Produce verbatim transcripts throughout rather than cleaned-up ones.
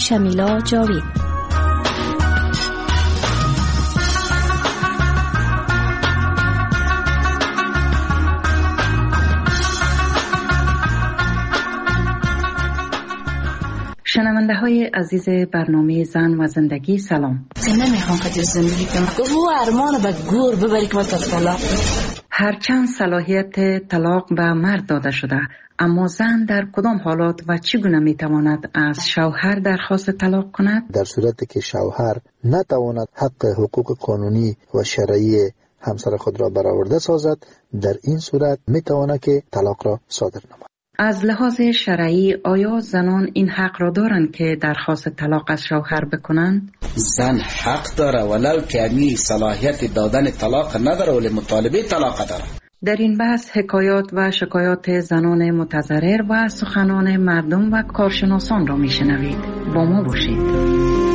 شمیلا جاوید. شنونده های عزیز برنامه زن و زندگی سلام. نمیخوام خاطر زندگی کنم. گفت او ارمان به گور ببری که وقت طلاق. هرچند صلاحیت طلاق به مرد داده شده، اما زن در کدام حالات و چگونه میتواند از شوهر درخواست طلاق کند؟ در صورتی که شوهر نتواند حق حقوق قانونی و شرعی همسر خود را برآورده سازد، در این صورت میتواند که طلاق را صادر نماید. از لحاظ شرعی آیا زنان این حق را دارند که درخواست طلاق از شوهر بکنند؟ زن حق داره ولو که امی صلاحیت دادن طلاق نداره ولی مطالبه طلاق داره. در این بحث حکایات و شکایات زنان متضرر و سخنان مردم و کارشناسان را میشنوید. با ما باشید.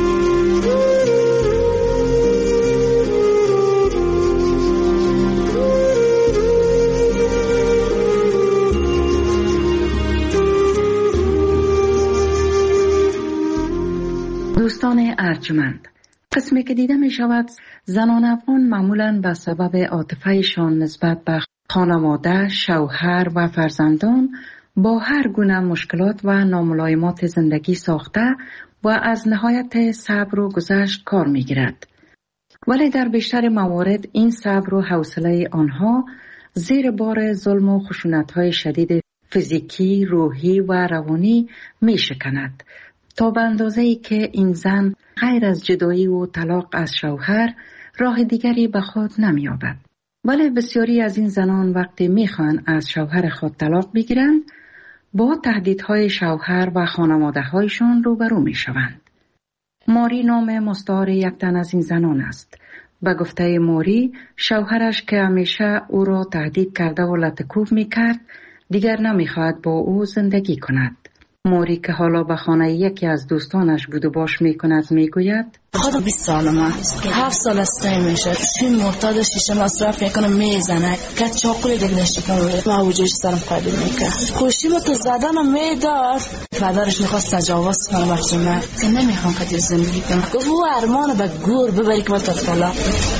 دوستان ارجمند، قسمی که دیده می شود زنان افغان معمولاً به سبب عاطفه‌شان نسبت به خانواده، شوهر و فرزندان با هر گونه مشکلات و ناملایمات زندگی ساخته و از نهایت صبر و گذشت کار می گیرد. ولی در بیشتر موارد این صبر و حوصله آنها زیر بار ظلم و خشونت‌های شدید فیزیکی، روحی و روانی می شکند، تا به اندازه‌ای که این زن غیر از جدایی و طلاق از شوهر راه دیگری به خود نمی‌یابد. ولی بسیاری از این زنان وقتی می‌خواهند از شوهر خود طلاق بگیرند، با تهدیدهای شوهر و خانواده‌هایشان روبرو می‌شوند. ماری نام مستعار یک تن از این زنان است. به گفته ماری، شوهرش که همیشه او را تهدید کرده و لطکوب می‌کرد، دیگر نمی‌خواهد با او زندگی کند. موری که حالا به خانه یکی از دوستانش بود و باش میکند میگوید خدا بیست سالم هست، هفت سال است میشه چین مرتاد شیشه مصرف میکنم میزنه که چاقوی دیگه نشکم و وجودش سرم قبیل میکنه خوشی با تو زدنم میدار. پدرش میخواست تجاوز کنم وقتی من نمیخوام خاطر زندگی کنم. گفت او ارمان به گور ببری که وقت طلاق.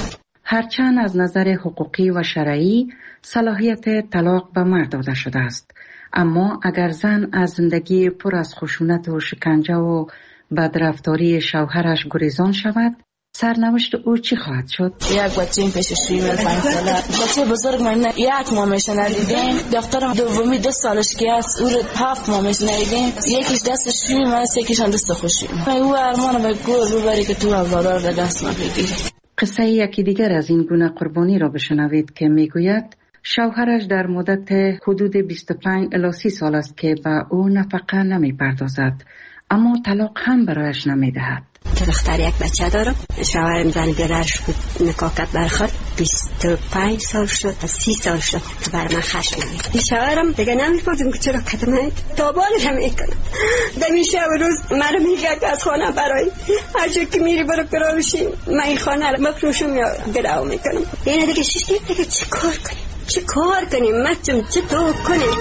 هرچند از نظر حقوقی و شرعی صلاحیت طلاق به مرد داده شده است، اما اگر زن از زندگی پر از خشونت و شکنجه و بدرفتاری شوهرش گریزان شود، سرنوشت او چی خواهد شد؟ یک بچه این پیش شیمه پنج ساله بچه بزرگ من یک مامیش ندیدیم، دخترم دومی دو سالش که است او رو هفت مامیش ندیدیم، یکیش دست شیمه است یکیش هم دست خوشیمه. او ارمان به گور ببری که تو اولادار رو دست ما بگیری. قصه یکی دیگر از این گونه قربانی را بشنوید که میگوید شوهرش در مدت حدود بیست و پنج الی سی سال است که به او نفقه نمی پردازد، اما طلاق هم برایش نمی دهد. که دختر یک بچه دارم، شوهرم زن بیادرش بود نکاکت برخورد، بیست و پنج سال شد و سی سال شد که بر من خشم نمید. این شوهرم دیگه نمی‌پرسیم که چرا کتمید تابالش هم میکنم. دمیشه و روز مرا میگه که از خانه برای هر جا که میری برو پراوشی من این خانه رو مفروشم یا گراو میکنم. یعنی دیگه شش دیگه چی کار کنیم؟ چی کار کنیم؟ مچم چی تو کنیم؟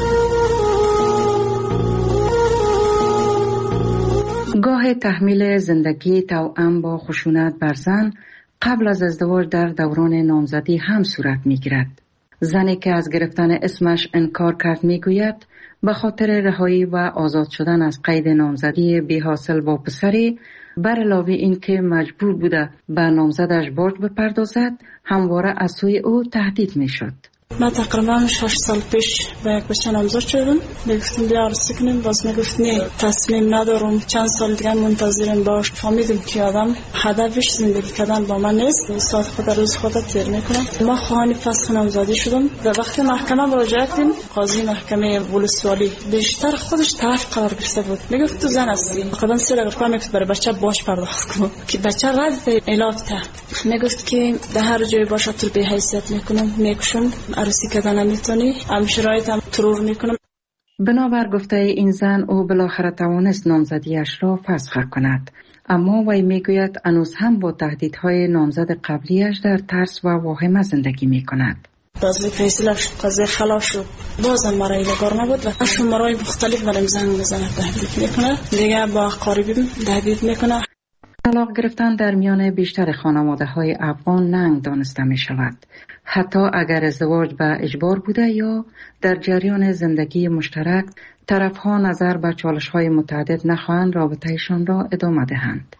گاه تحمیل زندگی توأم با خشونت بر زن قبل از ازدواج در دوران نامزدی هم صورت می‌گیرد. زنی که از گرفتن اسمش انکار کرد میگوید به خاطر رهایی و آزاد شدن از قید نامزدی بی حاصل با پسری، بر علاوه این که مجبور بوده به نامزدش برج بپردازد، همواره از سوی او تهدید میشد. من تقریبا شش سال پیش به یک بچه نامزد شدم. میگفتم بیا عروسی کنیم، باز میگفت نه تصمیم ندارم، چند سال دیگه منتظرم باش. فهمیدم که آدم هدفش زندگی کردن با من نیست، ساعت خود روز خود تیر میکنم. ما خواهان فسخ نامزدی شدم و وقتی محکمه مراجعه کردیم، قاضی محکمه ولسوالی بیشتر خودش طرف قرار گرفته بود. میگفت تو زن هستی، خودم سه دقیقه میگفت برای بچه باش پرداخت کن که بچه رد علاج کرد. میگفت که در هر جای باشه تو به حیثیت میکنم، میکشم، عروسی کردن نمیتونی، هم شرایط هم ترور میکنم. بنابر گفته این زن او بالاخره توانست نامزدیش را فسخ کند، اما وی میگوید هنوز هم با تهدیدهای نامزد قبلیش در ترس و واهمه زندگی میکند. قضیه فیصله شد، قضیه خلاص شد. بازم مرای لگار نبود و شمارای مختلف برام زنگ میزنه، تهدید میکنه، دیگه با قریبیم تهدید میکنه. طلاق گرفتن در میان بیشتر خانواده های افغان ننگ دانسته می شود. حتی اگر ازدواج به اجبار بوده یا در جریان زندگی مشترک، طرفها نظر به چالش های متعدد نخواهند رابطهشان را ادامه دهند.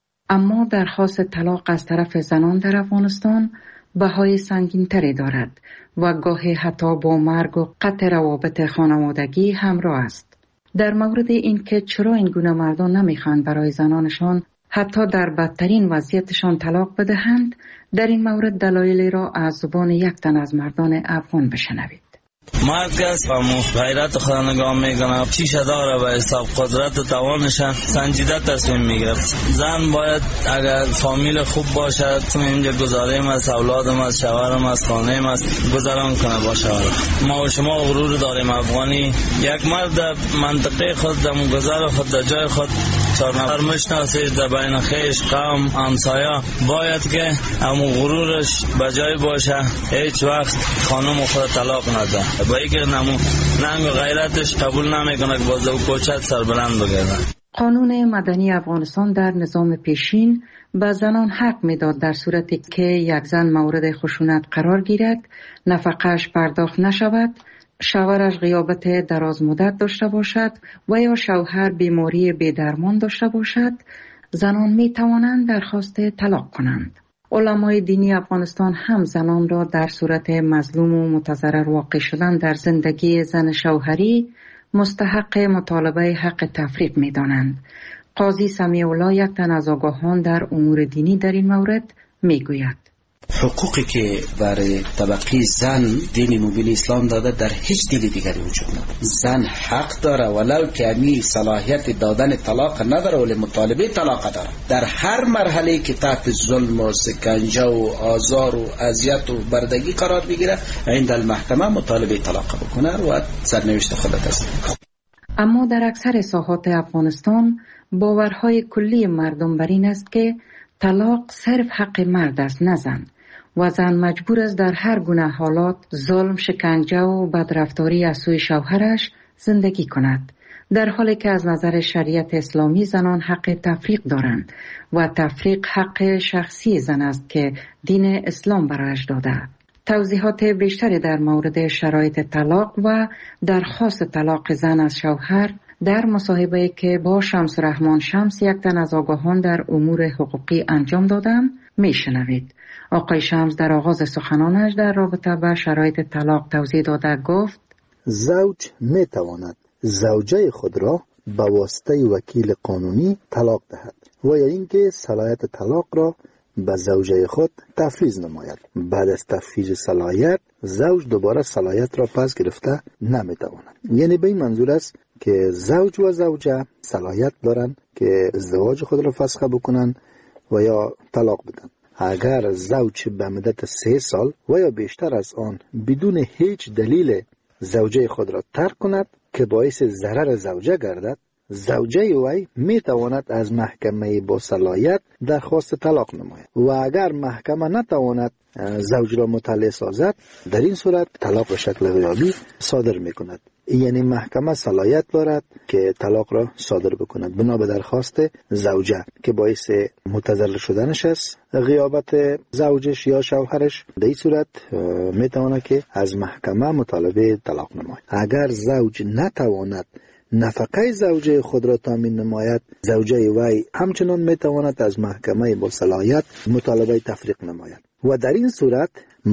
اما درخواست طلاق از طرف زنان در افغانستان بهای سنگین تری دارد و گاهی حتی با مرگ و قطع روابط خانوادگی همراه است. در مورد این که چرا این گونه مردان نمیخواهند برای زنانشان حتی در بدترین وضعیتشان طلاق بدهند، در این مورد دلایلی را از زبان یک تن از مردان افغان بشنوید. مرد کس و غیرت خدا نگاه میکنه، چیشه داره و حساب قدرت و توانش سنجیده تصمیم میگیره. زن باید اگر فامیل خوب باشه، تو اینجا گذاریم از اولادم از شوهرم از خانه‌ام از گذران کنه با شوهر. ما و شما غرور داریم افغانی، یک مرد منطقه خود در گذر خود در جای خود چهار نفر مشناسه در بین خیش قوم همسایه، باید که همون غرورش بجای باشه، هیچ وقت خانم خود طلاق نده. با اینکه نمو ننگ و غیرتش قبول نمیکنه که باز او کوچت سربلند بگیره. قانون مدنی افغانستان در نظام پیشین به زنان حق میداد در صورتی که یک زن مورد خشونت قرار گیرد، نفقه‌اش پرداخت نشود، شوهرش غیابت دراز مدت داشته باشد و یا شوهر بیماری بی‌درمان داشته باشد، زنان می توانند درخواست طلاق کنند. علمای دینی افغانستان هم زنان را در صورت مظلوم و متضرر واقع شدن در زندگی زن شوهری مستحق مطالبه حق تفریق می دانند. قاضی سمیع الله، یک تن از آگاهان در امور دینی، در این مورد می گوید: حقوقی که برای طبقه زن دین مبین اسلام داده در هیچ دین دیگری وجود نداره. زن حق داره ولو که امی صلاحیت دادن طلاق نداره ولی مطالبه طلاق داره. در هر مرحله که تحت ظلم و سکنجه و آزار و اذیت و بردگی قرار بگیره، عند المحکمه مطالبه طلاق بکنه و سرنوشت خودت است. اما در اکثر ساحات افغانستان باورهای کلی مردم بر این است که طلاق صرف حق مرد است، نه زن، و زن مجبور است در هر گونه حالات ظلم، شکنجه و بدرفتاری از سوی شوهرش زندگی کند، در حالی که از نظر شریعت اسلامی زنان حق تفریق دارند و تفریق حق شخصی زن است که دین اسلام برایش داده. توضیحات بیشتری در مورد شرایط طلاق و درخواست طلاق زن از شوهر در مصاحبه‌ای که با شمس رحمان شمس، یک تن از آگاهان در امور حقوقی، انجام دادم میشنوید. آقای شمس در آغاز سخنانش در رابطه با شرایط طلاق توضیح داده گفت: زوج می تواند زوجه خود را به واسطه وکیل قانونی طلاق دهد و یا اینکه صلاحیت طلاق را به زوجه خود تفویض نماید. بعد از تفویض صلاحیت، زوج دوباره صلاحیت را پس گرفته نمی تواند. یعنی به این منظور است که زوج و زوجه صلاحیت دارند که ازدواج خود را فسخ بکنند و یا طلاق بدن. اگر زوج به مدت سه سال و یا بیشتر از آن بدون هیچ دلیل زوجه خود را ترک کند که باعث ضرر زوجه گردد، زوجه وی می تواند از محکمه با صلاحیت درخواست طلاق نماید و اگر محکمه نتواند زوج را مطلع سازد، در این صورت طلاق به شکل غیابی صادر می کند. یعنی محکمه صلاحیت دارد که طلاق را صادر بکند بنا به درخواست زوجه که باعث متضرر شدنش است، غیابت زوجش یا شوهرش. در این صورت می تواند که از محکمه مطالبه طلاق نماید. اگر زوج نتواند نفقه زوجه خود را تامین نماید، زوجه وی همچنان می تواند از محکمه با صلاحیت مطالبه تفریق نماید و در این صورت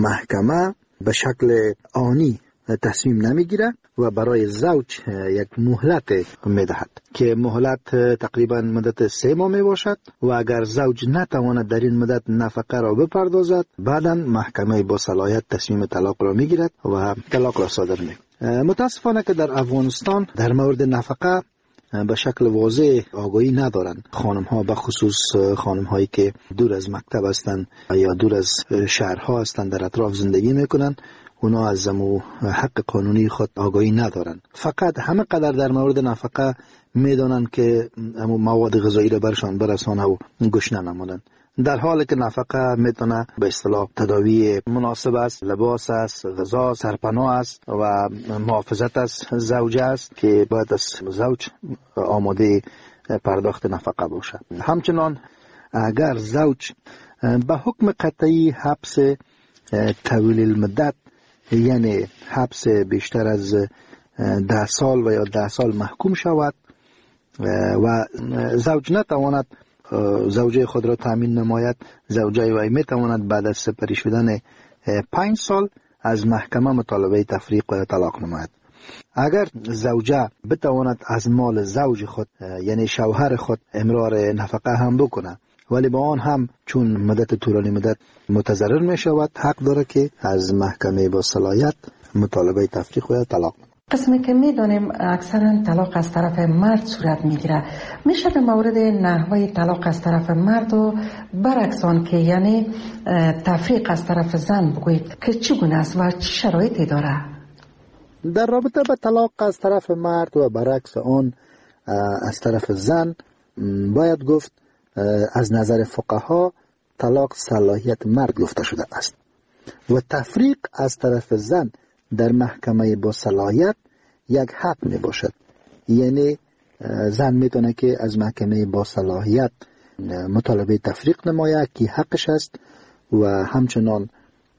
محکمه به شکل آنی تصمیم نمیگیره و برای زوج یک مهلت میدهد که مهلت تقریبا مدت سه ماه می باشد و اگر زوج نتواند در این مدت نفقه را بپردازد، بعدا محکمه با صلاحیت تصمیم طلاق را میگیرد و طلاق را صادر میکند. متاسفانه که در افغانستان در مورد نفقه به شکل واضح آگاهی ندارند. خانم ها به خصوص خانم هایی که دور از مکتب هستند یا دور از شهرها هستند، در اطراف زندگی میکنند، اونا از زمو حق قانونی خود آگاهی ندارند. فقط همه قدر در مورد نفقه میدانند که مواد غذایی را برشان برسانه و گشنه نمانند. در حالی که نفقه میتونه به اصطلاح تداوی مناسب است، لباس است، غذا، سرپناه است و محافظت از زوجه است که باید از زوج آماده پرداخت نفقه باشد. همچنان اگر زوج به حکم قطعی حبس طویل المدت، یعنی حبس بیشتر از ده سال و یا ده سال محکوم شود و زوج نتواند زوجه خود را تامین نماید، زوجه وی میتواند بعد از سپری شدن پنج سال از محکمه مطالبه تفریق و طلاق نماید. اگر زوجه بتواند از مال زوج خود یعنی شوهر خود امرار نفقه هم بکنه، ولی با آن هم چون مدت طولانی مدت متضرر می شود، حق داره که از محکمه با صلاحیت مطالبه تفریق و طلاق نماید. قسمی که میدانیم اکثرا طلاق از طرف مرد صورت میگیره، میشه در مورد نحوه طلاق از طرف مرد و برعکس آن که یعنی تفریق از طرف زن بگویید که چگونه است و چه شرایطی داره؟ در رابطه با طلاق از طرف مرد و برعکس آن از طرف زن باید گفت از نظر فقها طلاق صلاحیت مرد گفته شده است و تفریق از طرف زن در محکمه با صلاحیت یک حق می باشد. یعنی زن میتونه که از محکمه با صلاحیت مطالبه تفریق نماید که حقش است و همچنان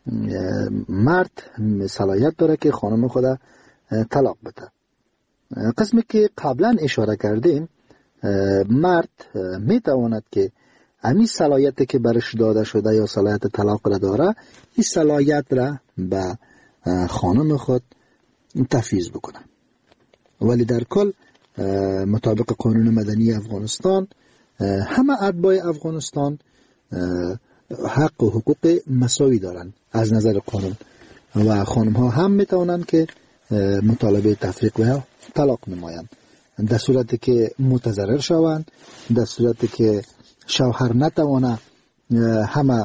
مرد صلاحیت داره که خانم خود طلاق بده. قسمی که قبلا اشاره کردیم، مرد میتواند که امی صلاحیتی که برش داده شده یا صلاحیت طلاق را داره، این صلاحیت را به خانم خود تفویض بکنه. ولی در کل مطابق قانون مدنی افغانستان همه اتباع افغانستان حق و حقوق مساوی دارند از نظر قانون و خانم ها هم میتوانند که مطالبه تفریق و طلاق نمایند در صورتی که متضرر شوند، در صورتی که شوهر نتوانه همه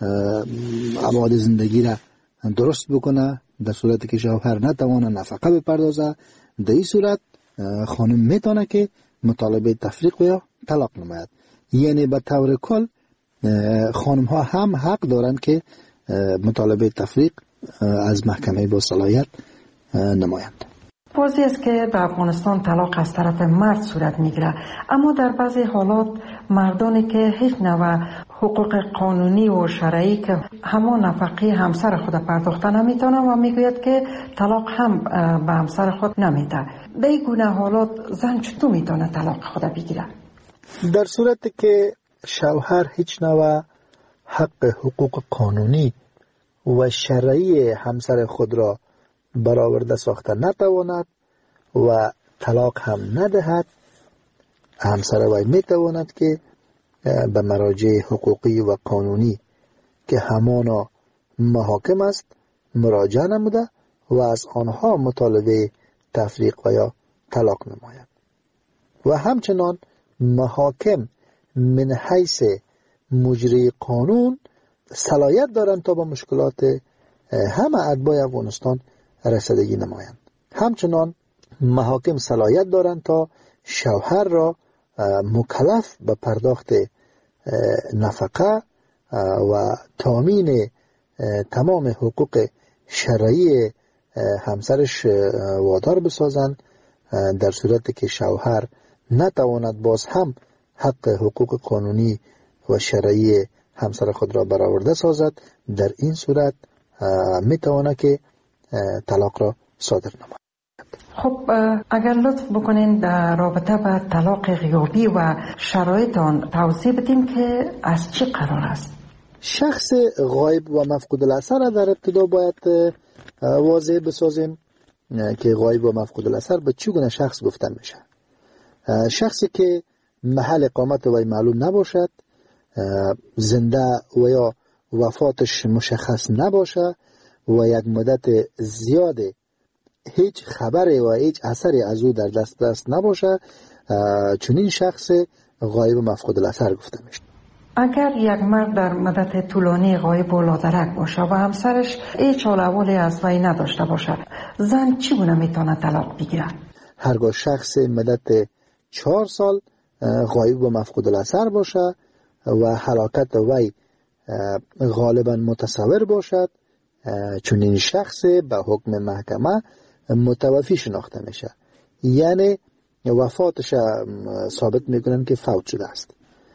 ابعاد زندگی را درست بکنه، در صورتی که شوهر نتوانه نفقه بپردازه، در این صورت خانم میتونه که مطالبه تفریق و طلاق نماید. یعنی به طور کل خانم ها هم حق دارند که مطالبه تفریق از محکمه با صلاحیت نمایند. واضح است که در افغانستان طلاق از طرف مرد صورت میگیره، اما در بعضی حالات مردانی که هیچ نوع حقوق قانونی و شرعی که همان نفقه همسر خود پرداخته نمیتونه و میگوید که طلاق هم به همسر خود نمیده. در این گونه حالات زن چطور میتونه طلاق خود بگیره؟ در صورتی که شوهر هیچ نوع حق حقوق قانونی و شرعی همسر خود را برآورده ساخته نتواند و طلاق هم ندهد، همسر وی میتواند که به مراجع حقوقی و قانونی که همانا محاکم است مراجعه نموده و از آنها مطالبه تفریق و یا طلاق نماید. و همچنان محاکم من حیث مجری قانون صلاحیت دارند تا با مشکلات همه اتباع افغانستان رسیدگی نمایند. همچنان محاکم صلاحیت دارند تا شوهر را مکلف به پرداخت نفقه و تامین تمام حقوق شرعی همسرش وادار بسازند، در صورتی که شوهر نتواند باز هم حق حقوق قانونی و شرعی همسر خود را برآورده سازد. در این صورت میتواند که طلاق را صادر نماید. خب اگر لطف بکنین در رابطه با طلاق غیابی و شرایط آن توضیح بدین که از چه قرار است؟ شخص غایب و مفقود الاثر در ابتدا باید واضح بسازیم که غایب و مفقود الاثر به چگونه شخص گفته میشه. شخصی که محل اقامت وی معلوم نباشد، زنده و یا وفاتش مشخص نباشه و یک مدت زیاد هیچ خبری و هیچ اثری از او در دست دست نباشه، چنین شخص غایب و مفقود الاثر گفته میشه. اگر یک مرد در مدت طولانی غایب و لادرک باشه و همسرش هیچ حال احوالی از وی نداشته باشه، زن چگونه میتونه طلاق بگیره؟ هرگاه شخص مدت چهار سال غایب و مفقود الاثر باشه و حرکت وی غالبا متصور باشد، چون این شخص به حکم محکمه متوفی شناخته میشه، یعنی وفاتش ثابت میکنن که فوت شده است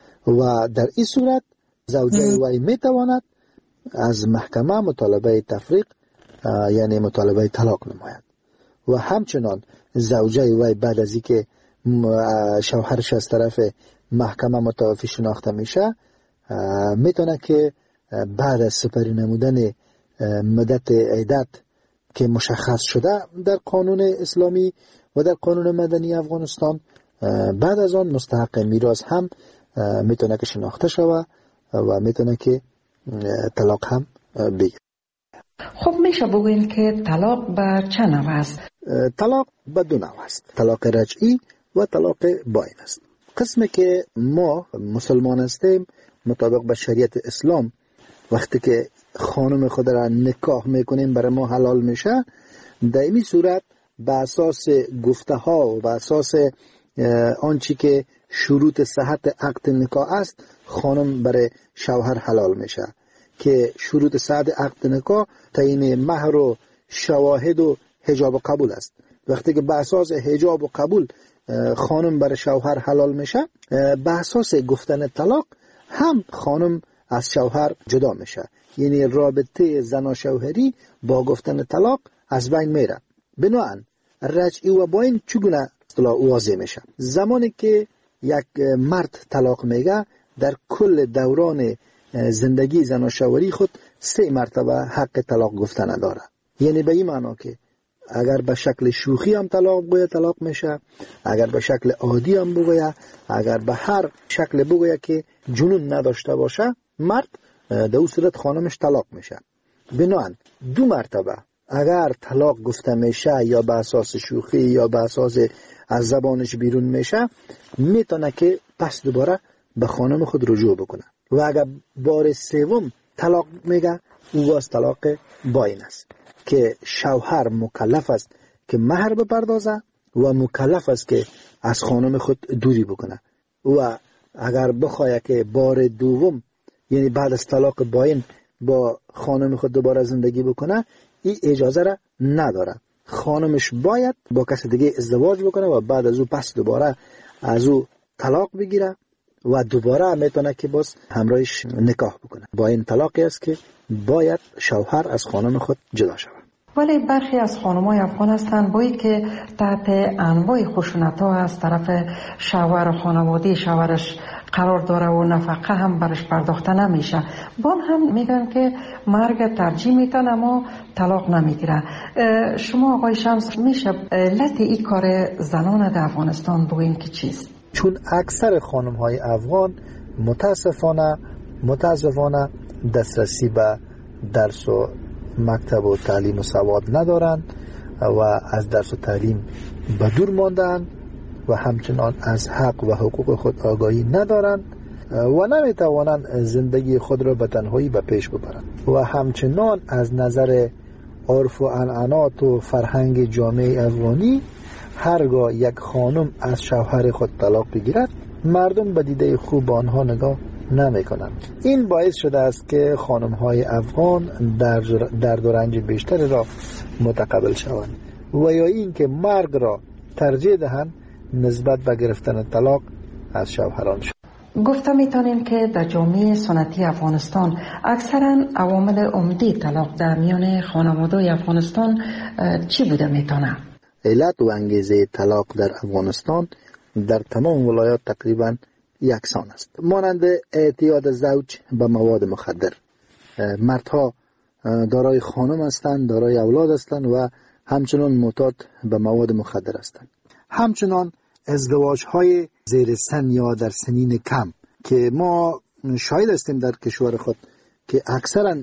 و در این صورت زوجه وی میتواند از محکمه مطالبه تفریق یعنی مطالبه طلاق نماید و همچنان زوجه وی بعد از اینکه شوهرش از طرف محکمه متوفی شناخته میشه میتونه که بعد از سپری نمودن مدت عدت که مشخص شده در قانون اسلامی و در قانون مدنی افغانستان، بعد از آن مستحق میراث هم میتونه که شناخته شود و میتونه که طلاق هم بگیره. خب میشه بگوییم که طلاق به چه نوع است؟ طلاق به دو نوع است، طلاق رجعی و طلاق باین است. قسمی که ما مسلمان هستیم مطابق به شریعت اسلام وقتی که خانم خود را نکاح میکنیم برای ما حلال میشه، در این صورت به اساس گفته ها و به اساس آنچه که شروط صحت عقد نکاح است خانم برای شوهر حلال میشه که شروط صحت عقد نکاح تعیین مهر و شواهد و حجاب و قبول است. وقتی که به اساس حجاب و قبول خانم برای شوهر حلال میشه، به اساس گفتن طلاق هم خانم از شوهر جدا میشه، یعنی رابطه زن و شوهری با گفتن طلاق از بین میره. بنابراین رجعی و باین چگونه اصطلاح واضح میشه؟ زمانی که یک مرد طلاق میگه در کل دوران زندگی زن و شوهری خود سه مرتبه حق طلاق گفتن داره، یعنی به این معنا که اگر به شکل شوخی هم طلاق بگوید طلاق میشه، اگر به شکل عادی هم بگوید، اگر به هر شکل بگوید که جنون نداشته باشه مرد، در اون صورت خانمش طلاق میشه. بنابراین دو مرتبه اگر طلاق گفته میشه یا به اساس شوخی یا به اساس از زبانش بیرون میشه، میتونه که پس دوباره به خانم خود رجوع بکنه و اگر بار سوم طلاق میگه او واس طلاق باین است که شوهر مکلف است که مهر بپردازه و مکلف است که از خانم خود دوری بکنه و اگر بخواه که بار دوم یعنی بعد از طلاق باین با خانم خود دوباره زندگی بکنه، این اجازه را نداره. خانمش باید با کس دیگه ازدواج بکنه و بعد از او پس دوباره از او طلاق بگیره و دوباره میتونه که باز همراهش نکاح بکنه. با این طلاقی است که باید شوهر از خانم خود جدا شود. ولی برخی از خانم‌های افغان هستند بایی که تحت انواع خشونت‌ها از طرف شوهر و خانواده شوهرش قرار داره و نفقه هم برش پرداخته نمیشه، با هم میگن که مرگ ترجیح میتن اما طلاق نمیگیره. شما آقای شمس میشه علت این کار زنان در افغانستان بگوین که چیست؟ چون اکثر خانم‌های افغان متاسفانه متاسفانه دسترسی به درس و مکتب و تعلیم و سواد ندارند و از درس و تعلیم به دور ماندند و همچنان از حق و حقوق خود آگاهی ندارند و نمیتوانند زندگی خود را به تنهایی به پیش ببرند و همچنان از نظر عرف و عنعنات و فرهنگ جامعه افغانی هرگاه یک خانم از شوهر خود طلاق بگیرد مردم به دیده خوب آنها نگاه نمی کنند. این باعث شده است که خانم های افغان در درد و رنج بیشتری را متقبل شوند و یا این که مرگ را ترجیح دهند نسبت به گرفتن طلاق از شوهران شد. گفته میتونیم که در جامعه سنتی افغانستان اکثرا عوامل عمده طلاق در میان خانواده افغانستان چی بوده میتونه؟ علت و انگیزه طلاق در افغانستان در تمام ولایات تقریبا یکسان است، مانند اعتیاد زوج به مواد مخدر. مردها دارای خانم هستند، دارای اولاد هستند و همچنان معتاد به مواد مخدر هستند. همچنان ازدواج های زیر سن یا در سنین کم که ما شاهد هستیم در کشور خود که اکثرا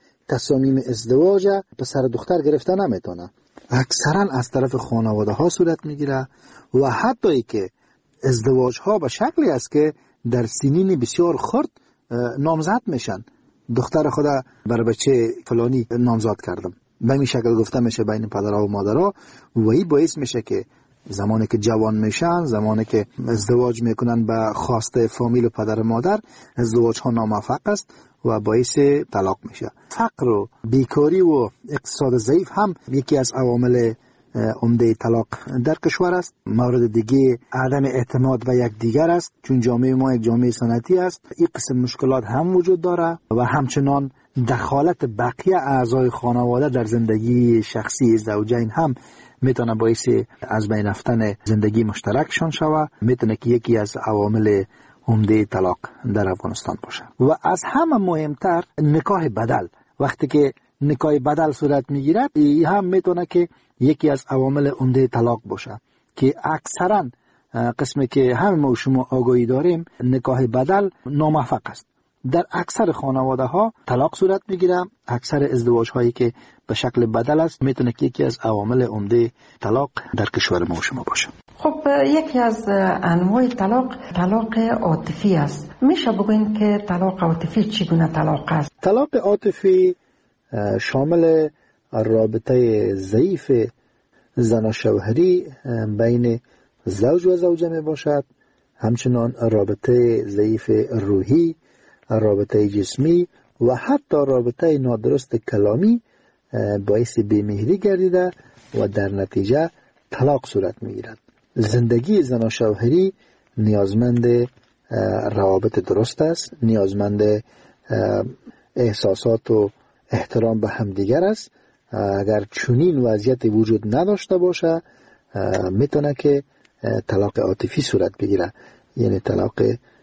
تصامیم ازدواج پسر دختر گرفته نمیتونه، اکثرا از طرف خانواده ها صورت میگیره و حتی که ازدواج ها به شکلی است که در سنین بسیار خرد نامزد میشن. دختر خدا بر بچه فلانی نامزد کردم، به این شکل گفته میشه بین پدرها و مادرها و این باعث میشه که زمانی که جوان میشن، زمانی که ازدواج میکنن به خواسته فامیل و پدر و مادر، ازدواج ها ناموفق است و باعث طلاق میشه. فقر و بیکاری و اقتصاد ضعیف هم یکی از عوامل عمده طلاق در کشور است. مورد دیگه عدم اعتماد به یک دیگر است، چون جامعه ما یک جامعه سنتی است. این قسم مشکلات هم وجود داره و همچنان دخالت بقیه اعضای خانواده در زندگی شخصی زوجین هم میتونه باعث از بین رفتن زندگی مشترکشان شود. میتونه که یکی از عوامل عمده طلاق در افغانستان باشه. و از همه مهمتر نکاح بدل. وقتی که نکاح بدل صورت میگیرد، این هم میتونه که یکی از عوامل عمده طلاق باشه که اکثرا قسمی که همه ما شما آگاهی داریم نکاح بدل ناموفق است. در اکثر خانواده ها طلاق صورت میگیره. اکثر ازدواج هایی که به شکل بدل است میتونه که یکی از عوامل عمده طلاق در کشور ما شما باشه. خب یکی از انواع طلاق طلاق عاطفی است. میشه بگوین که طلاق عاطفی چگونه طلاق است؟ طلاق عاطفی شامل رابطه ضعیف زن و شوهری بین زوج و زوجه می باشد، همچنان رابطه ضعیف روحی، رابطه جسمی و حتی رابطه نادرست کلامی باعث بیمهری گردیده و در نتیجه طلاق صورت می گیرد. زندگی زن و شوهری نیازمند روابط درست است، نیازمند احساسات و احترام به همدیگر است. اگر چنین وضعیت وجود نداشته باشه میتونه که طلاق عاطفی صورت بگیره، یعنی طلاق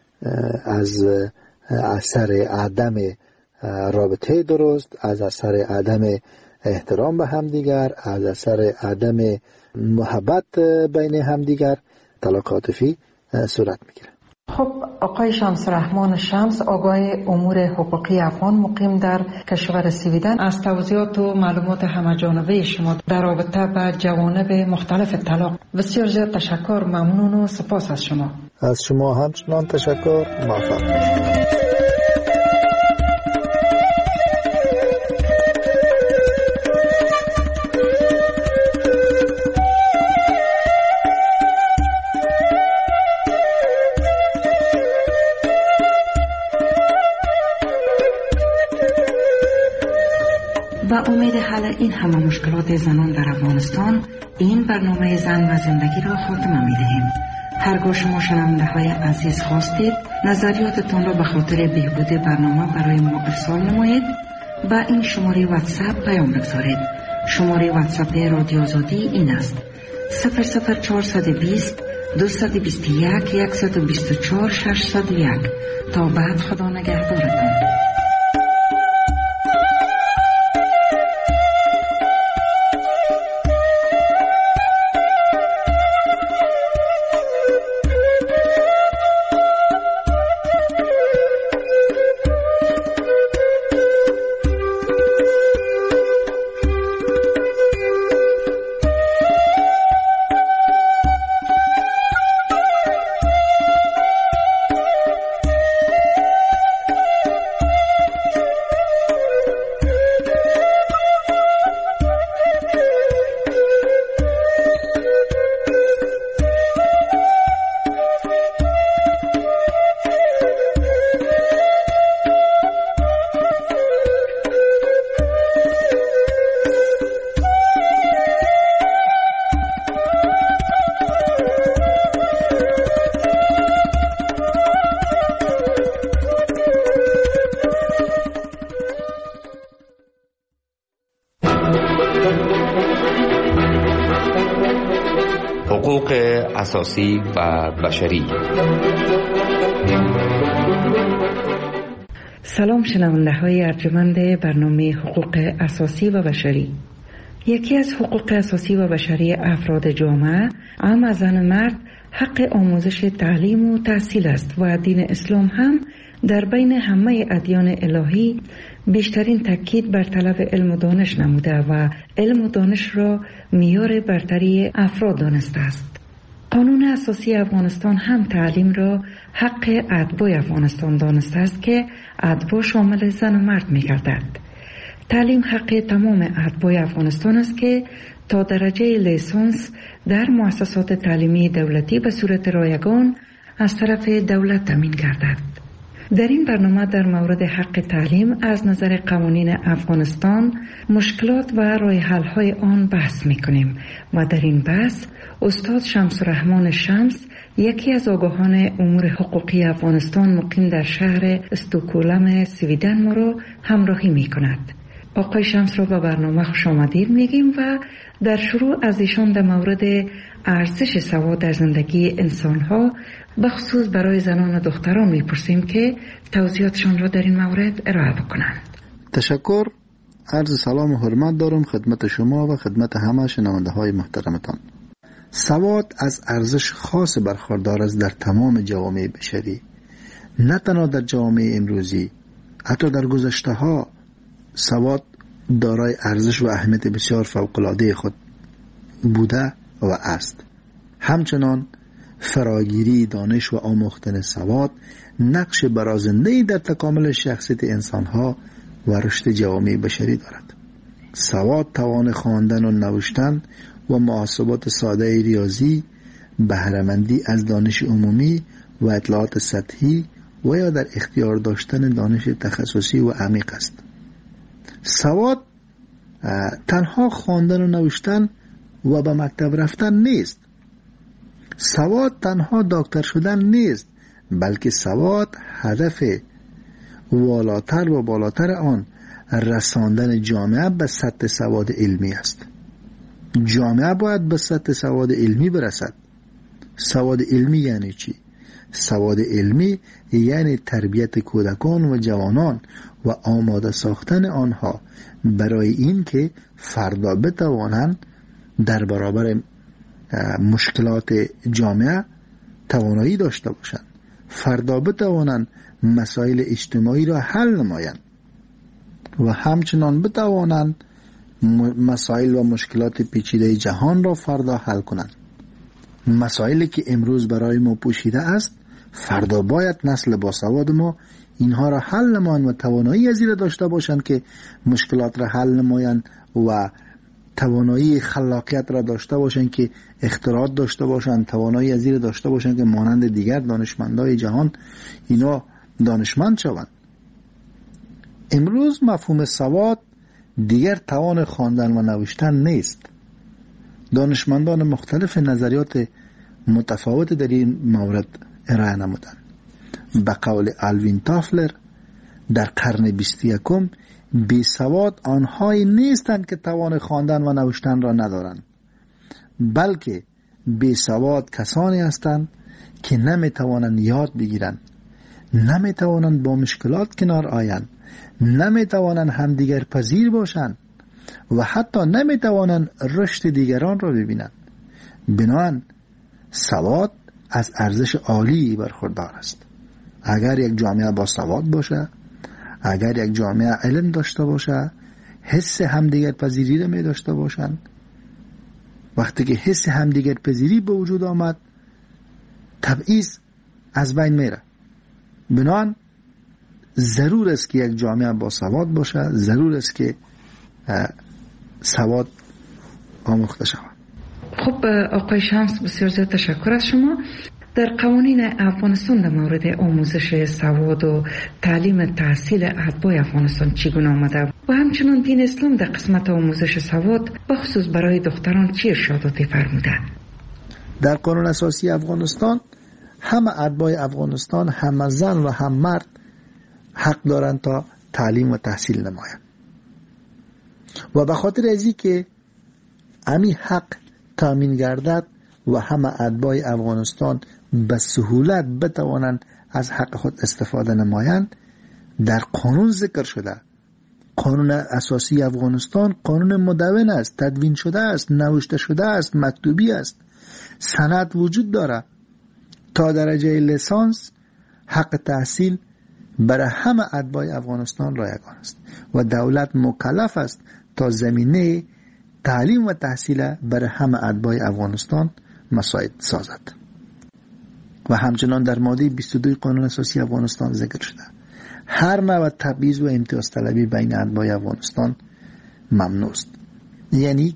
از اثر عدم رابطه درست، از اثر عدم احترام به همدیگر، از اثر عدم محبت بین همدیگر طلاق عاطفی صورت میگیره. خب آقای شمس رحمان شمس، آگاه امور حقوقی افغان مقیم در کشور سویدن، از توضیحات و معلومات همه جانبه شما در رابطه با جوانب مختلف طلاق بسیار زیاد تشکر، ممنون و سپاس از شما. از شما همچنان تشکر، موفق باشید. با امید حل این همه مشکلات زنان در افغانستان، این برنامه زن و زندگی را خاتمه می دهیم. هرگاه شما شنونده های عزیز خواستید نظریاتتان را به خاطر بهبود برنامه برای ما ارسال نمایید، با این شماره واتساپ پیام بگذارید. شماره واتساپ رادیو آزادی این است: صفر صفر چهارصد و بیست دویست و بیست و یک صد و بیست و چهار ششصد و یک. تا بعد، خدا نگهدارتان. حقوق اساسی و بشری. سلام شنونده های ارجمند برنامه حقوق اساسی و بشری. یکی از حقوق اساسی و بشری افراد جامعه، اما زن مرد، حق آموزش تعلیم و تحصیل است و دین اسلام هم در بین همه ادیان الهی بیشترین تاکید بر طلب علم و دانش نموده و علم و دانش را معیار برتری افراد دانسته است. قانون اساسی افغانستان هم تعلیم را حق اتباع افغانستان دانسته است که اتباع شامل زن و مرد می گردد. تعلیم حق تمام اتباع افغانستان است که تا درجه لیسانس در مؤسسات تعلیمی دولتی به صورت رایگان از طرف دولت تامین گردد. در این برنامه در مورد حق تعلیم از نظر قوانین افغانستان، مشکلات و راه حل‌های آن بحث می‌کنیم و در این بحث استاد شمس الرحمن شمس، یکی از آگاهان امور حقوقی افغانستان مقیم در شهر استکهلم سویدن، ما را همراهی می‌کند. آقای شمس را به برنامه خوش آمدید میگیم و در شروع از ایشان در مورد ارزش سواد در زندگی انسان‌ها به خصوص برای زنان و دختران میپرسیم که توضیحاتشان را در این مورد ارائه بکنند. تشکر. عرض سلام و حرمت دارم خدمت شما و خدمت همه شنونده های محترمتان. سواد از ارزش خاص برخوردار است در تمام جوامع بشری، نه تنها در جوامع امروزی، حتی در گذشته ها سواد دارای ارزش و اهمیت بسیار فوق‌العاده خود بوده و است. همچنان فراگیری دانش و آموختن سواد نقش برازنده‌ای در تکامل شخصیت انسانها و رشد جوامع بشری دارد. سواد توان خواندن و نوشتن و محاسبات ساده ریاضی، بهره‌مندی از دانش عمومی و اطلاعات سطحی و یا در اختیار داشتن دانش تخصصی و عمیق است. سواد تنها خواندن و نوشتن و به مکتب رفتن نیست. سواد تنها دکتر شدن نیست، بلکه سواد هدف والاتر و بالاتر آن رساندن جامعه به سطح سواد علمی است. جامعه باید به سطح سواد علمی برسد. سواد علمی یعنی چی؟ سواد علمی یعنی تربیت کودکان و جوانان و آماده ساختن آنها برای این که فردا بتوانند در برابر مشکلات جامعه توانایی داشته باشند، فردا بتوانند مسائل اجتماعی را حل نمایند و همچنان بتوانند مسائل و مشکلات پیچیده جهان را فردا حل کنند. مسائلی که امروز برای ما پوشیده است، فردا باید نسل باسواد ما اینها را حل نمایند و توانایی از این داشته باشند که مشکلات را حل نمایند و توانایی خلاقیت را داشته باشند که اختراعات داشته باشند، توانایی از این داشته باشند که مانند دیگر دانشمندای جهان اینا دانشمند شوند. امروز مفهوم سواد دیگر توان خواندن و نوشتن نیست. دانشمندان مختلف نظریات متفاوت در این مورد ارائه نمودند. به قول آلوین تافلر، در قرن بیست و یکم بی سواد آنهایی نیستند که توان خواندن و نوشتن را ندارند، بلکه بی سواد کسانی هستند که نمی توانند یاد بگیرند، نمی توانند با مشکلات کنار آیند، نمی توانند همدیگر پذیر باشند و حتی نمی توانند رشد دیگران را ببینند. بنابراین سواد از ارزش عالی برخوردار است. اگر یک جامعه با سواد باشه، اگر یک جامعه علم داشته باشه، حس همدیگر پذیری را می داشته باشند، وقتی که حس همدیگر پذیری به وجود آمد، تبعیض از بین میره. بنابراین ضرور است که یک جامعه با سواد باشه، ضرور است که سواد آموخته شود. خب آقای شمس، بسیار زیاد تشکر از شما. در قوانین افغانستان در مورد آموزش سواد و تعلیم تحصیل اتباع افغانستان چگونه آمده و همچنان دین اسلام در قسمت آموزش سواد بخصوص برای دختران چه ارشاداتی فرموده؟ در قانون اساسی افغانستان همه اتباع افغانستان، هم زن و هم مرد حق دارند تا تعلیم و تحصیل نمایند و به خاطر ازی که امی حق تامین گردد و همه اتباع افغانستان به سهولت بتوانند از حق خود استفاده نمایند، در قانون ذکر شده. قانون اساسی افغانستان قانون مدون است، تدوین شده است، نوشته شده است، مکتوبی است، سند وجود داره. تا درجه لیسانس حق تحصیل برای همه اتباع افغانستان رایگان است و دولت مکلف است تا زمینه تعلیم و تحصیل برای همه اتباع افغانستان مساعد سازد. و همچنان در ماده بیست و دو قانون اساسی افغانستان ذکر شده هر نوع تبعیض و امتیاز طلبی بین اتباع افغانستان ممنوع است. یعنی که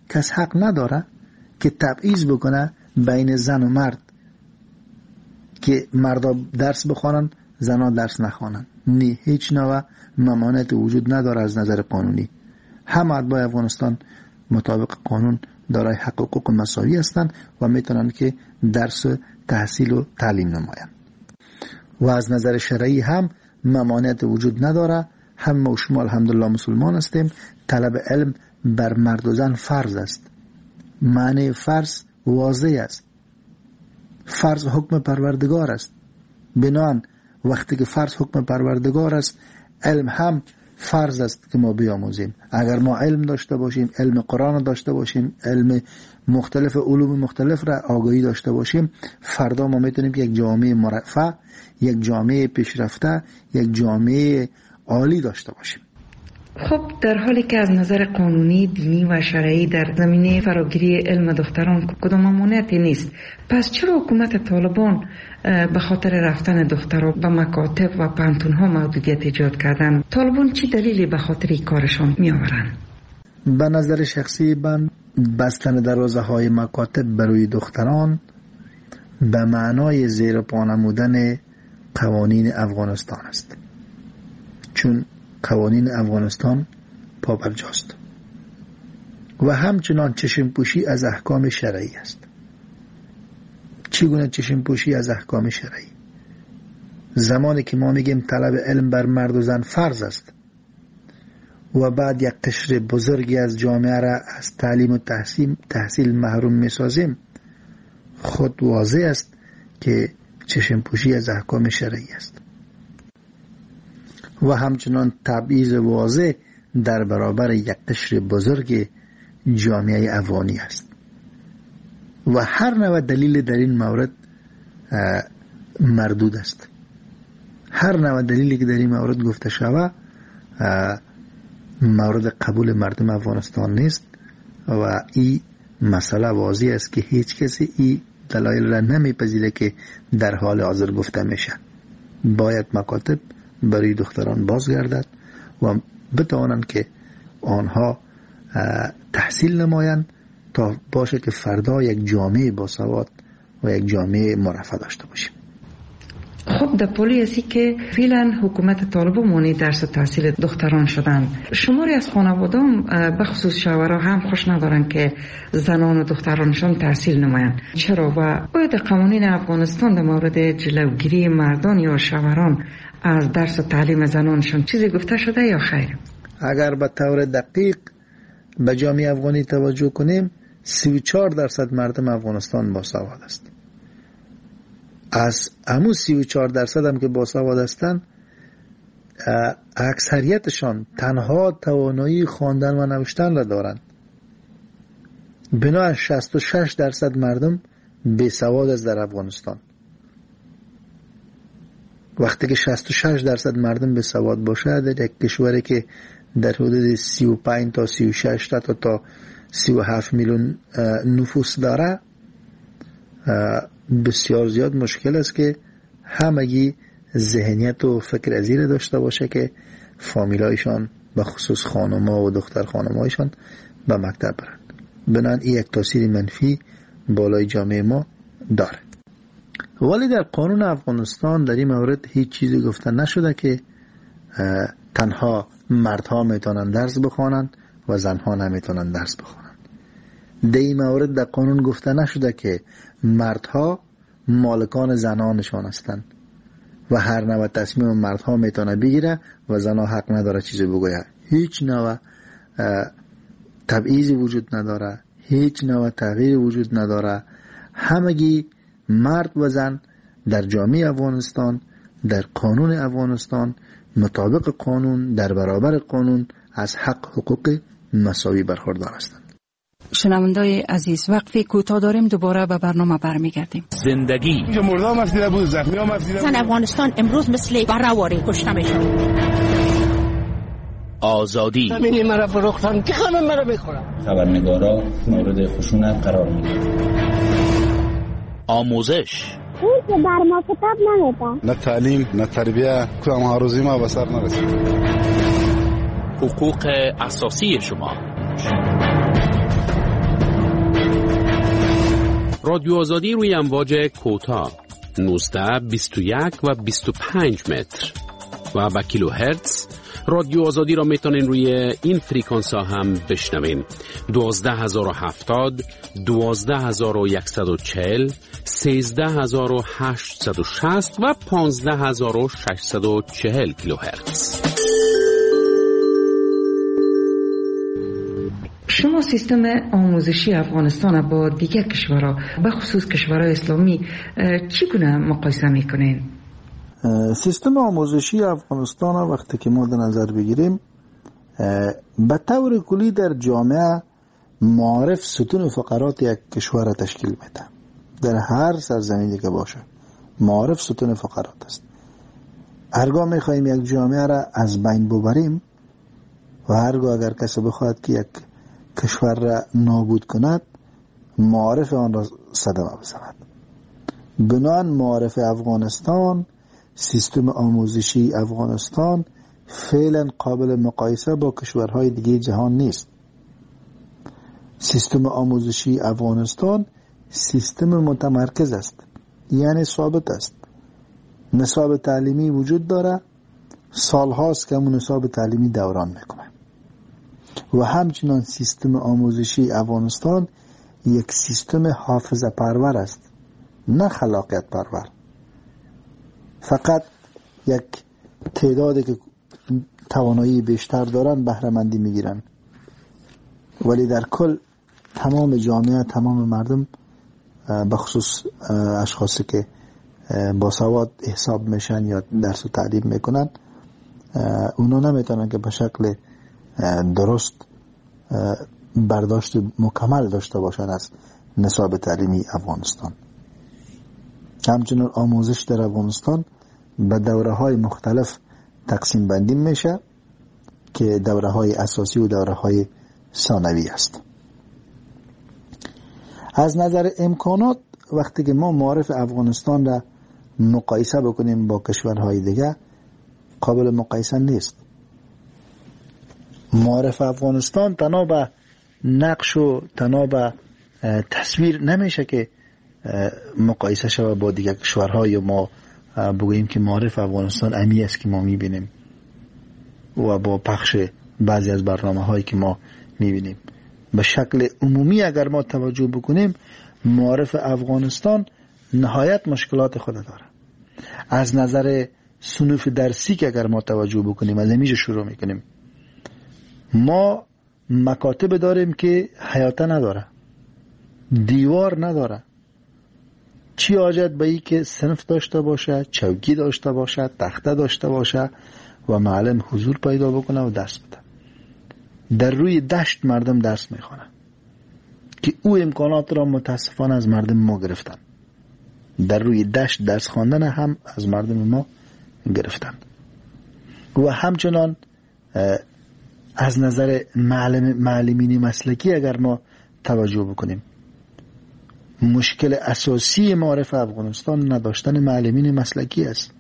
کس حق نداره که تبعیض بکنه بین زن و مرد، که مردا درس بخوانن زنها درس نخوانن. نه، هیچ نوع ممانعت وجود نداره از نظر قانونی. همه اتباع افغانستان مطابق قانون دارای حق و حقوق مساوی هستند و میتونن که درس تحصیل و تعلیم نمایند. و از نظر شرعی هم ممانعت وجود نداره. هم و شما الحمدلله مسلمان هستیم. طلب علم بر مرد و زن فرض است. معنی فرض واضح است. فرض حکم پروردگار است. بنابراین وقتی که فرض حکم پروردگار است، علم هم فرض است که ما بیاموزیم. اگر ما علم داشته باشیم، علم قرآن داشته باشیم، علم مختلف علوم مختلف را آگاهی داشته باشیم، فردا ما میتونیم که یک جامعه مرفه، یک جامعه پیشرفته، یک جامعه عالی داشته باشیم. خب در حالی که از نظر قانونی، دینی و شرعی در زمینه فراگیری علم دختران کدام ممانعتی نیست، پس چرا حکومت طالبان به خاطر رفتن دختران به مکاتب و پانتون‌ها محدودیت ایجاد کردن؟ طالبان چی دلیلی به خاطر این کارشان می آورند؟ به نظر شخصی من بستن دروازه های مکاتب برای دختران به معنای زیر پا نمودن قوانین افغانستان است، چون قوانین افغانستان پابرجاست و همچنان چشم پوشی از احکام شرعی است. چگونه چشم پوشی از احکام شرعی؟ زمانی که ما میگیم طلب علم بر مرد و زن فرض است و بعد یک قشر بزرگی از جامعه را از تعلیم و تحصیل, تحصیل محروم میسازیم، خود واضح است که چشم پوشی از احکام شرعی است. و همچنان تبعیض واضح در برابر یک قشر بزرگ جامعه افغانی است و هر نوع دلیل در این مورد مردود است. هر نوع دلیلی که در این مورد گفته شود مورد قبول مردم افغانستان نیست و این مسئله واضح است که هیچ کسی این دلایل را نمیپذیره که در حال حاضر گفته میشه. باید مکاتب برای دختران بازگردد و بتوانند که آنها تحصیل نمایند تا باشه که فردا یک جامعه باسواد و یک جامعه مرفه داشته باشیم. خب در پولی هستی که فعلا حکومت طالب مانی درس تحصیل دختران شدن، شماری از خانوادان به خصوص شوهرها هم خوش ندارن که زنان و دخترانشان تحصیل نمایند. چرا؟ و باید قوانین افغانستان در مورد جلوگیری مردان یا شوهران از درس و تعلیم زنانشان چیزی گفته شده یا خیر؟ اگر به طور دقیق به جامعه افغانی توجه کنیم، سی و چهار درصد مردم افغانستان باسواد است. از همون سی و چهار درصد هم که باسواد هستند، اکثریتشان تنها توانایی خواندن و نوشتن را دارند. بنابراین شصت و شش درصد مردم بیسواد است در افغانستان. وقتی که شصت و شش درصد مردم بیسواد باشه در یک کشوری که در حدود سی و پنج تا سی و شش تا تا سی و هفت میلیون نفوس داره، بسیار زیاد مشکل است که همگی ذهنیت و فکر ازیر داشته باشه که فامیلایشان به خصوص خانم‌ها و دختر خانم‌هایشان به مکتب برند. بنابراین این یک تاثیر منفی بالای جامعه ما داره. ولی در قانون افغانستان در این مورد هیچ چیزی گفته نشده که تنها مردها میتونن درس بخوانند و زنها نمیتونن درس بخوانند. در این مورد در قانون گفته نشده که مردها مالکان زنانشان هستند و هر نوع تصمیم مردها میتونه بگیره و زنها حق نداره چیزی بگوید. هیچ نوع تبعیضی وجود نداره، هیچ نوع تغییر وجود نداره. همگی مرد و زن در جامعه افغانستان، در قانون افغانستان، مطابق قانون، در برابر قانون از حق حقوق مساوی برخوردار هستند. شنوندای عزیز، وقفی کوتاه داریم، دوباره به برنامه برمیگردیم. زندگی مردم افسیده بود، زخمی هم افسیده بود. زن افغانستان امروز مثل برهواری کشته میشن. آزادی همین مرا فروختن که همه مرا میخورن. خبرنگارا مورد خشونت قرار میگیرن. آموزش اون که بر ما کتاب نمیده، نه تعلیم نه تربیه، که هم هروزی ما به سر نرسید. حقوق اساسی شما. رادیو آزادی روی امواج کوتاه نوزده بیست و یک و بیست و پنج متر و با کیلو هرتز. رادیو آزادی را میتونین روی این فریکانس ها هم بشنوین: دوازده هزار و هفتاد، دوازده هزار و صد و چهل، سیزده هزار و هشتصد و شصت و پانزده هزار و ششصد و چهل کیلو هرتز. شما سیستم آموزشی افغانستان با دیگر کشورها به خصوص کشورهای اسلامی چگونه مقایسه میکنین؟ سیستم آموزشی افغانستان وقتی که ما در نظر بگیریم، به طور کلی در جامعه معارف ستون فقرات یک کشور تشکیل میده. در هر سرزمینی که باشه معارف ستون فقرات است. هرگاه میخوایم یک جامعه را از بین ببریم و هرگاه اگر کسی بخواهد که یک کشور را نابود کند، معارف آن را صدمه بزند. بنابراین معارف افغانستان، سیستم آموزشی افغانستان فعلا قابل مقایسه با کشورهای دیگه جهان نیست. سیستم آموزشی افغانستان سیستم متمرکز است، یعنی ثابت است. نصاب تعلیمی وجود داره، سالهاست که همون نصاب تعلیمی دوران میکنه. و همچنان سیستم آموزشی افغانستان یک سیستم حافظه پرور است، نه خلاقیت پرور. فقط یک تعدادی که توانایی بیشتر دارن بهره مندی میگیرن، ولی در کل تمام جامعه، تمام مردم، بخصوص اشخاصی که با سواد حساب میشن یا درس و تعلیم میکنن، اونا نمیتونن که به شکل درست برداشت مکمل داشته باشن از نصاب تعلیمی افغانستان. همچنین آموزش در افغانستان به دوره های مختلف تقسیم بندی میشه که دوره های اساسی و دوره های ثانوی است. از نظر امکانات وقتی که ما معارف افغانستان را مقایسه بکنیم با کشورهای دیگه، قابل مقایسه نیست. معارف افغانستان تنها به نقش و تنها به تصویر نمیشه که مقایسه شوه با دیگر کشورها، یا ما بگوییم که معارف افغانستان امی است که ما میبینیم و با پخش بعضی از برنامه هایی که ما میبینیم. به شکل عمومی اگر ما توجه بکنیم، معارف افغانستان نهایت مشکلات خود داره. از نظر صنوف درسی که اگر ما توجه بکنیم، از اینجا شروع میکنیم. ما مکاتب داریم که حیاته نداره، دیوار نداره. چی حاجت به ای که صنف داشته باشه، چوکی داشته باشه، تخته داشته باشه و معلم حضور پیدا بکنه و درس بده. در روی دشت مردم درس میخوانن که او امکانات را متاسفانه از مردم ما گرفتن. در روی دشت درس خواندن هم از مردم ما گرفتن. و همچنان از نظر معلم معلمین مسلکی اگر ما توجه بکنیم، مشکل اساسی معارف افغانستان نداشتن معلمین مسلکی است.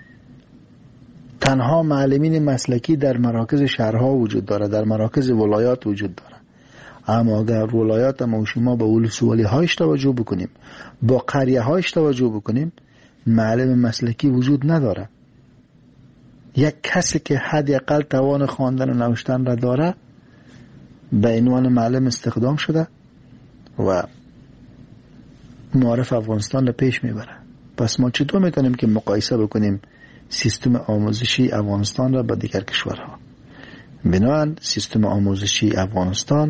تنها معلمین مسلکی در مراکز شهرها وجود داره، در مراکز ولایات وجود داره. اما اگر ولایات ما و شما به ولسوالی هایش توجه بکنیم، با قریه هایش توجه بکنیم، معلم مسلکی وجود نداره. یک کسی که حداقل توان خواندن و نوشتن را داره به عنوان معلم استخدام شده و معارف افغانستان را پیش میبره. پس ما چطور میتونیم که مقایسه بکنیم سیستم آموزشی افغانستان را با دیگر کشورها؟ بنابراین سیستم آموزشی افغانستان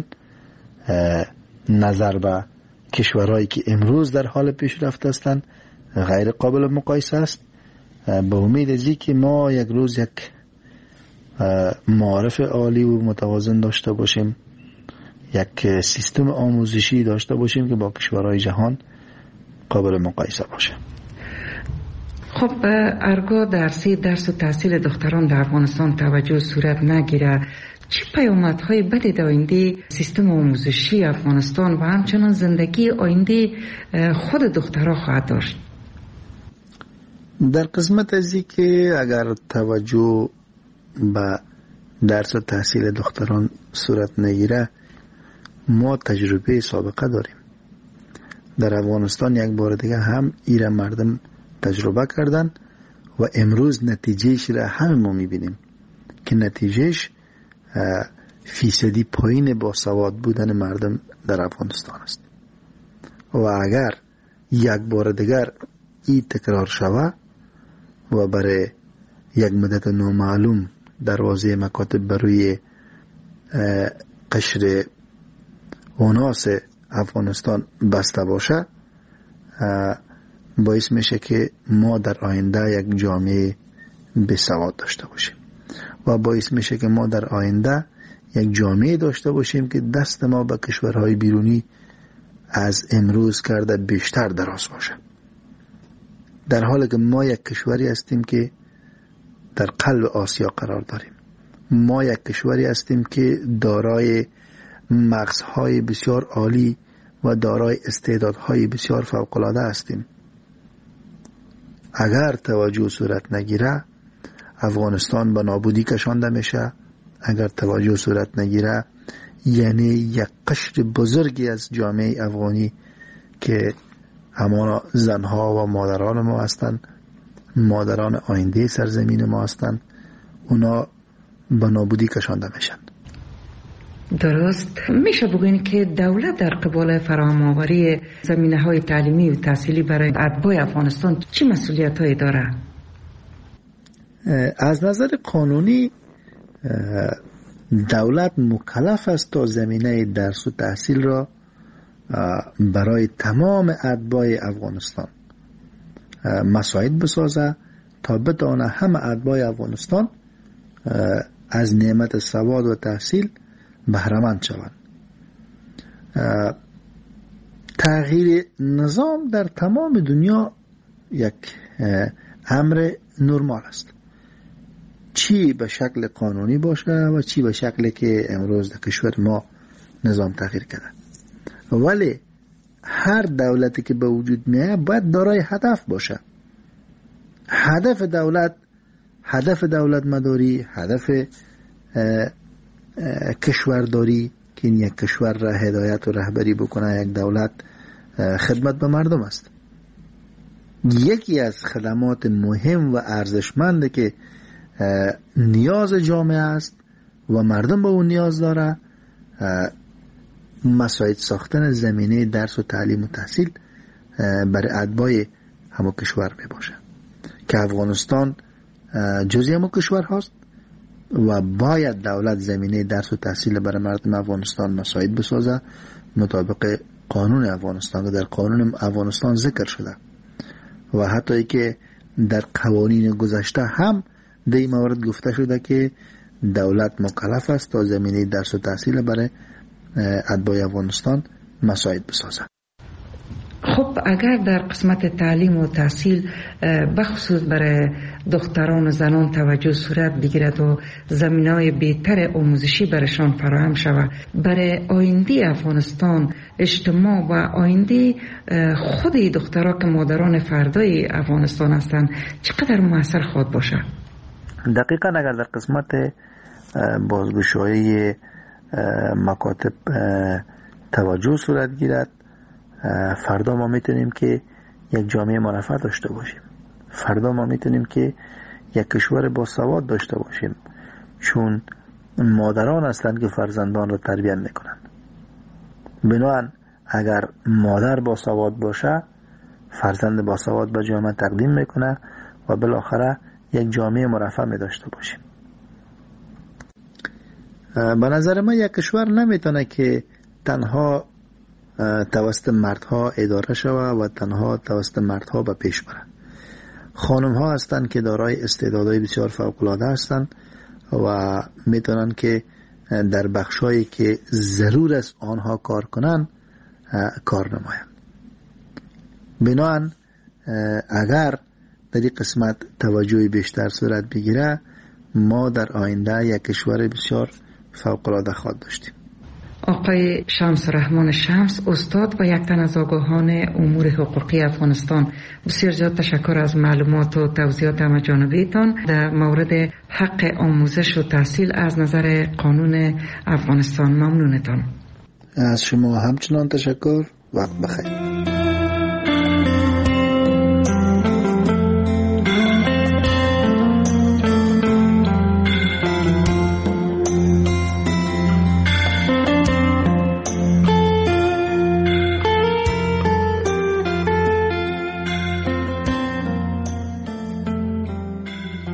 نظر به کشورهایی که امروز در حال پیشرفت هستند غیر قابل مقایسه است. به امید ازی که ما یک روز یک معارف عالی و متوازن داشته باشیم، یک سیستم آموزشی داشته باشیم که با کشورهای جهان قابل مقایسه باشه. خب ارگاه درسی درس و تحصیل دختران در افغانستان توجه صورت نگیره، چه پیامدهای بدی در آینده سیستم آموزشی افغانستان و همچنان زندگی آینده خود دخترها خواهد داشت؟ در قسمت ازی که اگر توجه به درس و تحصیل دختران صورت نگیره، ما تجربه سابقه داریم. در افغانستان یک بار دیگه هم ایران مردم تجربه کردن و امروز نتیجهش را همه ما میبینیم که نتیجهش فیصدی پایین با سواد بودن مردم در افغانستان است. و اگر یک بار دیگر این تکرار شود و برای یک مدت نامعلوم دروازه مکاتب بروی قشر اوناس افغانستان بسته باشه، باعث میشه که ما در آینده یک جامعه بسواد داشته باشیم و باعث میشه که ما در آینده یک جامعه داشته باشیم که دست ما به کشورهای بیرونی از امروز کرده بیشتر دراز باشه، در حالی که ما یک کشوری هستیم که در قلب آسیا قرار داریم. ما یک کشوری هستیم که دارای مغزهای بسیار عالی و دارای استعدادهای بسیار فوق‌العاده هستیم. اگر توجه صورت نگیره افغانستان به نابودی کشانده میشه. اگر توجه صورت نگیره یعنی یک قشر بزرگی از جامعه افغانی که همانا زنها و مادران ما هستند، مادران آینده سرزمین ما هستند، اونا به نابودی کشانده میشن. درست. میشه بگوین که دولت در قبال فراهم آوری زمینه های تعلیمی و تحصیلی برای اتباع افغانستان چه مسئولیت هایی داره؟ از نظر قانونی دولت مکلف است تا زمینه درس و تحصیل را برای تمام اتباع افغانستان مساعد بسازه تا بتونه همه اتباع افغانستان از نعمت سواد و تحصیل بهره‌مند شوند. تغییر نظام در تمام دنیا یک امر نرمال است، چی به شکل قانونی باشه و چی به شکلی که امروز در کشور ما نظام تغییر کرده. ولی هر دولتی که به وجود میاد باید دارای هدف باشه. هدف دولت هدف دولت مداری، هدف کشورداری که این یک کشور را هدایت و رهبری بکنه، یک دولت خدمت به مردم است. یکی از خدمات مهم و ارزشمند که نیاز جامعه است و مردم به اون نیاز داره مساعد ساختن زمینه درس و تعلیم و تحصیل برای اتباع همو کشور می باشه که افغانستان جزئی همو کشور هست و باید دولت زمینه درس و تحصیل برای مردم افغانستان مساعد بسازه مطابق قانون افغانستان که در قانون افغانستان ذکر شده و حتی ای که در قوانین گذشته هم در این مورد گفته شده که دولت مکلف است تا زمینه درس و تحصیل برای اتباع افغانستان مساعد بسازه. خب اگر در قسمت تعلیم و تحصیل بخصوص برای دختران و زنان توجه صورت بگیرد و زمینه‌های بهتر آموزشی برایشان فراهم شود، برای آینده افغانستان اجتماع و آینده خود دخترها که مادران فردای افغانستان هستند چقدر مؤثر خواهد باشه؟ دقیقاً اگر در قسمت بازگشایی مکاتب توجه صورت گیرد، فردا ما میتونیم که یک جامعه منفعه داشته باشیم. فردا ما میتونیم که یک کشور با سواد داشته باشیم، چون مادران هستند که فرزندان را تربیت میکنند. بنابراین اگر مادر با سواد باشه، فرزند با سواد به جامعه تقدیم میکنه و بالاخره یک جامعه مرفه می داشته باشیم. به نظر من یک کشور نمیتونه که تنها توسط مردها اداره شود و تنها توسط مردها به پیش بره. خانم ها هستند که دارای استعدادهای بسیار فوق العاده هستند و میتونن که در بخشایی که ضرور است آنها کار کنن کار نمایند. بنابراین اگر در این قسمت توجه بیشتر صورت بگیره، ما در آینده یک کشور بسیار فوق العاده خواهد داشتیم. آقای شمس رحمان شمس، استاد و یک تن از آگاهان امور حقوقی افغانستان، بسیار زیاد تشکر از معلومات و توضیحات همه‌جانبه‌تان در مورد حق آموزش و تحصیل از نظر قانون افغانستان. ممنونتان. از شما همچنان تشکر. وقت بخیر.